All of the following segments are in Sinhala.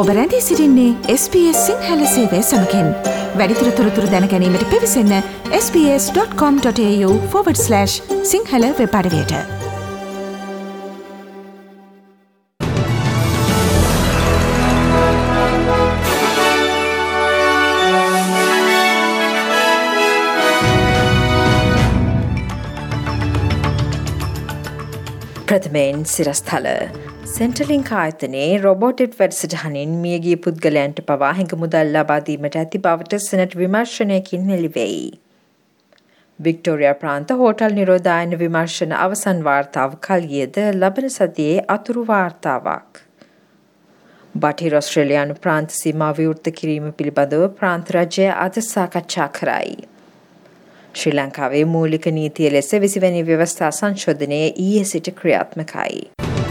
ඔබ රැඳී සිටින්නේ SBS සිංහල සේවය සමගින්. වැඩිදුර තොරතුරු දැන ගැනීමට පිවිසන්න sbs.com.au/සිංහල වෙබ් අඩවියට. ප්‍රථමයෙන් සිරස්ථල සෙන්ටලින්ක් ආයතනයේ රොබෝටික් වැඩසටහනින් මියගිය පුද්ගලයන්ට පවා හිඟ මුදල් ලබා දීමට ඇති බවට සෙනට් විමර්ශනයකින් හෙළිවෙයි. වික්ටෝරියා ප්‍රාන්ත හෝටල් නිරෝධායන විමර්ශන අවසන් වාර්තාව කල්ගියද ලබන සතියේ අතුරු වාර්තාවක්. බටහිර ඔස්ට්‍රේලියානු ප්‍රාන්ත සීමා විවෘත කිරීම පිළිබඳව ප්‍රාන්ත රජය අද සාකච්ඡා කරයි. ශ්‍රී ලංකාවේ මූලික නීතිය ලෙස 20 වැනි ව්‍යවස්ථා සංශෝධනය ඊයේ සිට ක්‍රියාත්මකයි.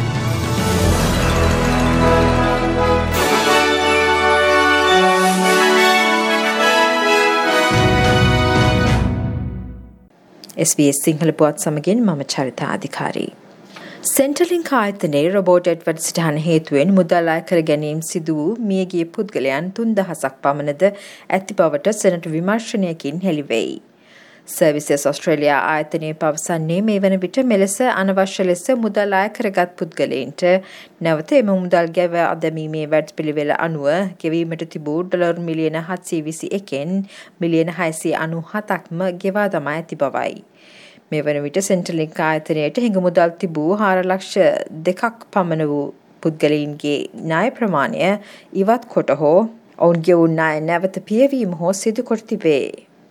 SBS සිංහල පුවත් සමගින් මම චරිතා අධිකාරී. සෙන්ටලින්ක් ආයතනයේ රොබෝට් වැඩසටහන හේතුවෙන් මුදල් අය කර ගැනීම සිදු වූ මියගිය පුද්ගලයන් 3000ක් පමණද ඇති බවට සෙනට් විමර්ශනයකින් හෙළිවෙයි. සර්විසස් ඔස්ට්‍රේලියා ආයතනයේ පවසන්නේ මේ වන විට මෙලෙස අනවශ්‍ය ලෙස මුදල් අය කරගත් පුද්ගලයන්ට නැවත එම මුදල් ගෙවා දැමීමේ වැඩපිළිවෙල අනුව ගෙවීමට තිබූ ඩොලර් මිලියන 721න් මිලියන 697ක්ම ගෙවා දමා ඇති බවයි. මේ වන විට සෙන්ටලින්ක් ආයතනයට හිඟ මුදල් තිබූ 4,02,000ක් පමණ වූ පුද්ගලයින්ගේ ණය ප්‍රමාණය ඉවත් කොට හෝ ඔවුන්ගේ ණය නැවත පියවීම හෝ සිදු කර තිබේ.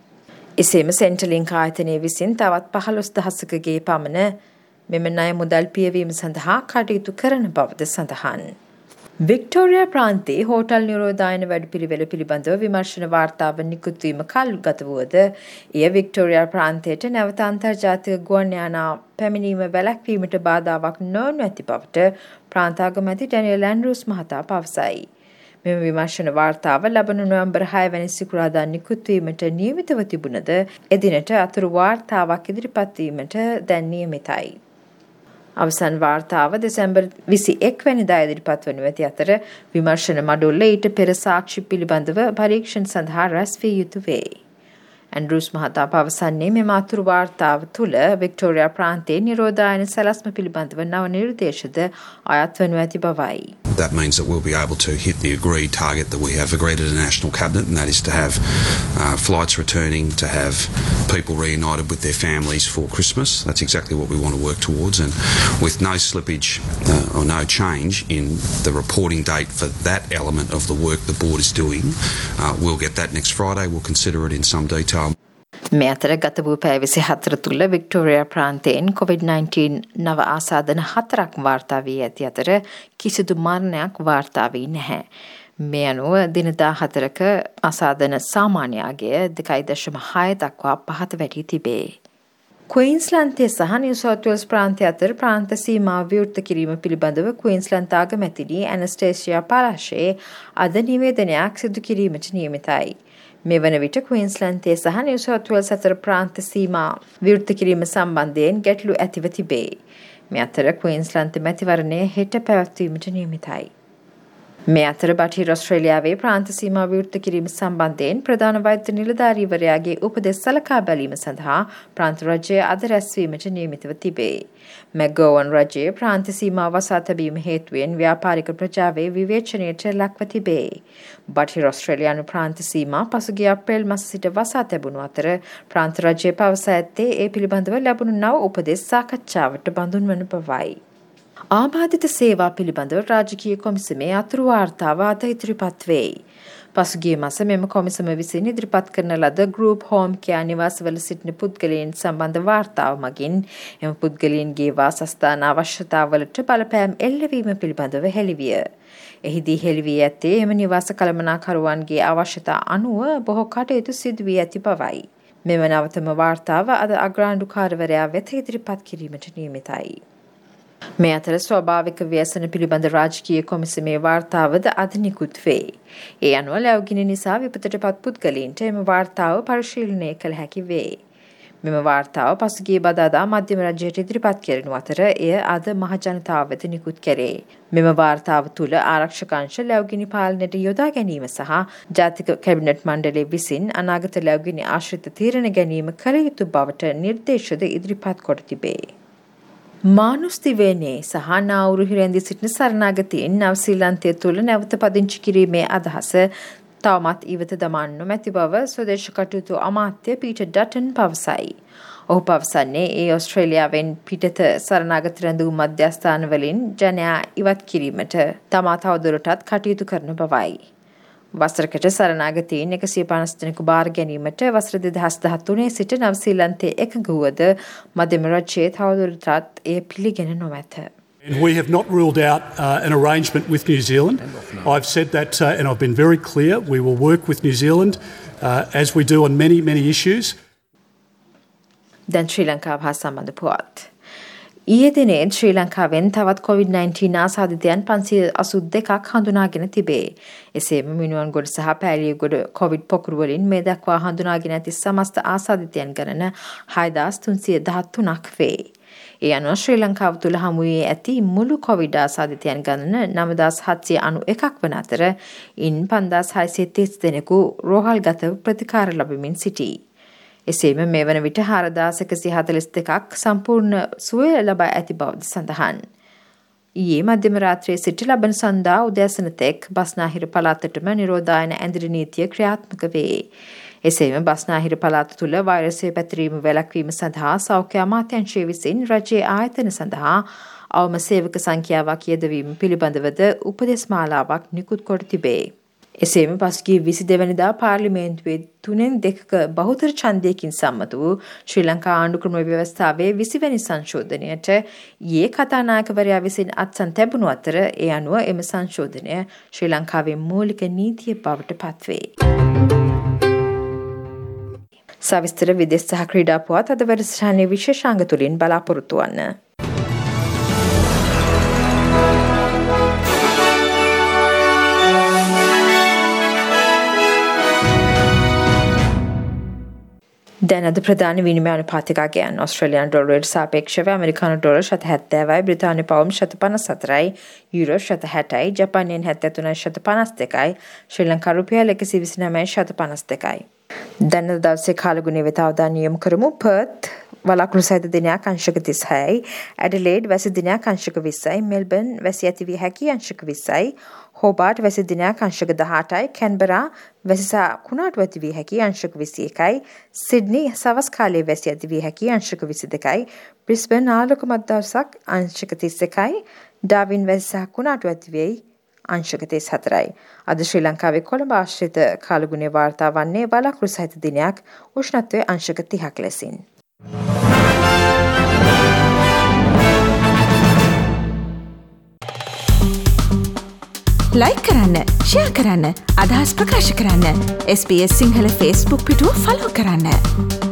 එසේම සෙන්ටලින්ක් ආයතනය විසින් තවත් 15,000කගේ පමණ මෙම ණය මුදල් පියවීම සඳහා කටයුතු කරන බවද සඳහන්. වික්ටෝරියා ප්‍රාන්තයේ හෝටල් නිරෝධායන වැඩපිළිවෙල පිළිබඳව විමර්ශන වාර්තාව නිකුත් වීම කල්ගත වුවද එය වික්ටෝරියා ප්‍රාන්තයට නැවත අන්තර්ජාතික ගුවන් යානා පැමිණීම වැළැක්වීමට බාධාවක් නොවනු ඇති බවට ප්‍රාන්ත අගමැති ඩැනියල් ඇන්ඩ්‍රූස් මහතා පවසයි. මෙම විමර්ශන වාර්තාව ලබන නොවැම්බර් 6 වැනි සිකුරාදා නිකුත් වීමට නියමිතව තිබුණද එදිනට අතුරු වාර්තාවක් ඉදිරිපත් වීමට දැන් නියමිතයි. අවසන් වාර්තාව දෙසැම්බර් 21 වැනිදා ඉදිරිපත් වනු ඇති අතර විමර්ශන මඩුල්ල ඊට පෙර සාක්ෂි පිළිබඳව පරීක්ෂණ සඳහා රැස් විය යුතු වේ. ඇන්ඩ්‍රූස් මහතා පවසන්නේ මෙම අතුරු වාර්තාව තුළ වික්ටෝරියා ප්‍රාන්තයේ නිරෝධායන සැලැස්ම පිළිබඳව නව නිර්දේශද අයත් වනු ඇති බවයි. That means that we'll be able to hit the agreed target that we have agreed at a national cabinet, and that is to have flights returning, to have people reunited with their families for Christmas. That's exactly what we want to work towards, and with no slippage or no change in the reporting date for that element of the work the board is doing, we'll get that next Friday. We'll consider it in some detail. මේ අතර ගත වූ පැය 24 තුළ වික්ටෝරියා ප්‍රාන්තයෙන් COVID-19 නව ආසාදන 4ක් වාර්තා වී ඇති අතර කිසිදු මරණයක් වාර්තා වී නැහැ. මේ අනුව දිනදා 4ක ආසාදන සාමාන්‍ය අගය 2.6 දක්වා පහත වැටී තිබේ. ක්වීන්ස්ලන්තයේ සහ නිව් සවුත් වේල්ස් ප්‍රාන්තය අතර ප්‍රාන්ත සීමා විවෘත කිරීම පිළිබඳව ක්වීන්ස්ලන්ත අගමැතිනි ඇනස්ටේසියා පාලාෂේ අද නිවේදනයක් සිදු කිරීමට නියමිතයි. මේ වන විට ක්වීන්ස්ලන්තයේ සහ නිව් සවුත් වේල්ස් අතර ප්‍රාන්ත සීමා විවෘත කිරීම සම්බන්ධයෙන් ගැටලු ඇතිව තිබේ. මේ අතර ක්වීන්ස්ලන්ත මැතිවරණය හෙට පැවැත්වීමට නියමිතයි. මේ අතර බටහිර ඔස්ට්‍රේලියාවේ ප්‍රාන්ත සීමා විවෘත කිරීම සම්බන්ධයෙන් ප්‍රධාන වෛද්‍ය නිලධාරීවරයාගේ උපදෙස් සලකා බැලීම සඳහා ප්‍රාන්ත රජය අද රැස්වීමට නියමිතව තිබේ. මැගෝවන් රජයේ ප්‍රාන්ත සීමා වසා තැබීම හේතුවෙන් ව්‍යාපාරික ප්‍රජාවේ විවේචනයට ලක්ව තිබේ. බටහිර ඔස්ට්‍රේලියානු ප්‍රාන්ත සීමා පසුගිය අප්‍රේල් මාස සිට වසා තැබුණු අතර ප්‍රාන්ත රජය පවසා ඇත්තේ ඒ පිළිබඳව ලැබුණු නව උපදෙස් සාකච්ඡාවට බඳුන් වන බවයි. ආබාධිත සේවා පිළිබඳව රාජකීය කොමිසමේ අතුරු වාර්තාව අද ඉදිරිපත් වෙයි. පසුගිය මාස මෙම කොමිසම විසින් ඉදිරිපත් කරන ලද ගෲප් හෝම් කෙයා නිවාසවල සිටින පුද්ගලයන් සම්බන්ධ වාර්තාව මගින් එම පුද්ගලයන්ගේ වාසස්ථාන අවශ්‍යතාවලට බලපෑම් එල්ලවීම පිළිබඳව හෙළිවිය. එහිදී හෙළිවී ඇත්තේ එම නිවාස කළමනාකරුවන්ගේ අවශ්‍යතා අනුව බොහෝ කටයුතු සිදු වී ඇති බවයි. මෙම නවතම වාර්තාව අද අග්‍රාණ්ඩුකාරවරයා වෙත ඉදිරිපත් කිරීමට නියමිතයි. මේ අතර ස්වාභාවික ව්‍යසන පිළිබඳ රාජකීය කොමිසමේ වාර්තාවද අද නිකුත් වේ. ඒ අනුව ලැබුගිනි නිසා විපතටපත් පුද්ගලයන්ට එම වාර්තාව පරිශීලනය කළ හැකි වේ. මෙම වාර්තාව පසුගිය බදාදා මධ්‍යම රජයට ඉදිරිපත් කෙරෙනු අතර එය අද මහජනතාව වෙත නිකුත් කෙරේ. මෙම වාර්තාව තුළ ආරක්ෂක අංශ ලැබුගිනි පාලනයට යොදා ගැනීම සහ ජාතික කැබිනට් මණ්ඩලය විසින් අනාගත ලැබුගිනි ආශ්‍රිත තීරණ ගැනීම කළ යුතු බවට නිර්දේශද ඉදිරිපත් කොට තිබේ. මානුස්තිවේනේ සහ නාවුරු හිරැඳී සිටින සරණාගතයින් නවසීලන්තය තුළ නැවත පදිංචි කිරීමේ අදහස තවමත් ඉවත දමන්න නොමැති බව ස්වදේශ කටයුතු අමාත්‍ය පීටර් ඩටන් පවසයි. ඔහු පවසන්නේ ඒ ඔස්ට්‍රේලියාවෙන් පිටත සරණාගත රැඳවූ මධ්‍යස්ථාන වලින් ජනයා ඉවත් කිරීමට තමා තවදුරටත් කටයුතු කරන බවයි. වසරකට සරණාගතයින් 150 දෙනෙකු බාර ගැනීමට වසර 2013 සිට නවසීලන්තයේ එකඟ වුවද මධ්‍යම රජයේ තවදුරටත් එය පිළිගෙන නොමැත. And we have not ruled out an arrangement with New Zealand. I've said that and I've been very clear. We will work with New Zealand as we do on many, many issues. දැන් ශ්‍රී ලංකාව හා සම්බන්ධ පුවත්. ඊයේ දිනේ ශ්‍රී ලංකාවෙන් තවත් COVID-19 ආසාදිතයන් 582ක් හඳුනාගෙන තිබේ. එසේම මිනුවන්ගොඩ සහ පෑලියගොඩ COVID පොකුරු වලින් මේ දක්වා හඳුනාගෙන ඇති සමස්ත ආසාදිතයන් ගණන 6313ක් වේ. ඒ අනුව ශ්‍රී ලංකාව තුළ හමුවේ ඇති මුළු කොවිඩ් ආසාදිතයන් ගණන 9791ක් වන අතර ඉන් 5630 දෙනෙකු රෝහල්ගතව ප්‍රතිකාර ලබමින් සිටී. එසේම මේ වන විට 4142ක් සම්පූර්ණ සුවය ලබා ඇති බවද සඳහන්. ඊයේ මධ්‍යම රාත්‍රියේ සිට ලබන සඳහා උදෑසන තෙක් බස්නාහිර පළාතටම නිරෝධායන ඇඳිරි නීතිය ක්‍රියාත්මක වේ. එසේම බස්නාහිර පළාත තුළ වෛරසය පැතිරීම වැළැක්වීම සඳහා සෞඛ්‍ය අමාත්‍යාංශය විසින් රජයේ ආයතන සඳහා අවම සේවක සංඛ්‍යාවක් යෙදවීම පිළිබඳවද උපදෙස් මාලාවක් නිකුත් කොට තිබේ. එසේම පසුගිය 22 වෙනිදා පාර්ලිමේන්තුවේ 3/2ක බහුතර ඡන්දයකින් සම්මත වූ ශ්‍රී ලංකා ආණ්ඩුක්‍රම ව්‍යවස්ථාවේ 20 වෙනි සංශෝධනයට ඊයේ කතානායකවරයා විසින් අත්සන් තැබුණු අතර ඒ අනුව එම සංශෝධනය ශ්‍රී ලංකාවේ මූලික නීතිය බවට පත්වේ. සවිස්තර විදේශ සහ ක්‍රීඩා පුවත් අද වැඩසටහනේ විශේෂාංග තුලින් බලාපොරොත්තු වන්න. දැන් අද ප්‍රධාන විනිමය අනුපාතිකයන් ඔස්ට්‍රේලියානු ඩොලරයට සාපේක්ෂව ඇමරිකානු ඩොලර් 70යි, බ්‍රිතාන්‍ය පවුම් 54යි, යුරෝ 60යි, ජපානය යෙන් 73.52යි, ශ්‍රී ලංකා රුපියල් 129.52යි. දැන් අද දවසේ කාලගුණය වෙත අවධානය යොමු කරමු. පර්ත් වලාකුළු සහිත දිනයක් අංශක 36යි, ඇඩලේඩ් වැසි දිනයක් අංශක 20යි, මෙල්බර්න් වැසි ඇති විය හැකි අංශක 20යි, හෝබාර්ට් වැසි දිනයක් අංශක 18යි, කැන්බරා වැසි සහ කුණාටු ඇති විය හැකි අංශක 21යි, සිඩ්නි සවස් කාලයේ වැසි ඇති විය හැකි අංශක 22යි, බ්‍රිස්බන් ආලෝකමත් දවසක් අංශක 31යි, ඩාවින් වැසි සහ කුණාටු ඇති වෙයි අංශක 34යි. අද ශ්‍රී ලංකාවේ කොළඹ ආශ්‍රිත කාලගුණය වාර්තා වන්නේ වලාකුළු සහිත දිනයක්, උෂ්ණත්වය අංශක 30ක් ලෙසින්. ලයික් කරන්න, ෂෙයා කරන්න, අදහස් ප්‍රකාශ කරන්න. SBS සිංහල Facebook පිටුව ෆලෝ කරන්න.